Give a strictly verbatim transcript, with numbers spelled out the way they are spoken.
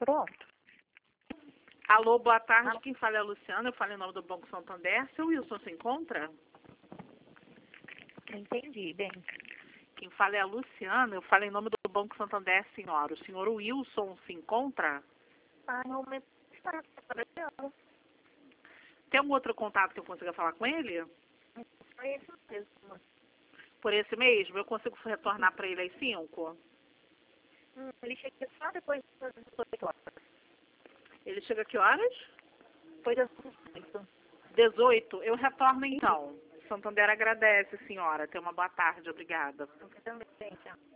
Pronto. Alô, boa tarde. Quem fala é a Luciana. Eu falei em nome do Banco Santander. Seu Wilson se encontra? Não entendi, bem. Quem fala é a Luciana. Eu falei em nome do Banco Santander, senhora. O senhor Wilson se encontra? Ah, não me está trabalhando. Tem algum outro contato que eu consiga falar com ele? Foi isso mesmo. Por esse mesmo? Eu consigo retornar para ele às cinco? Hum, ele chega só depois das dezoito horas. Ele chega a que horas? Depois das dezoito. dezoito. Eu retorno então. Santander agradece, senhora. Tenha uma boa tarde. Obrigada. Eu também, tchau.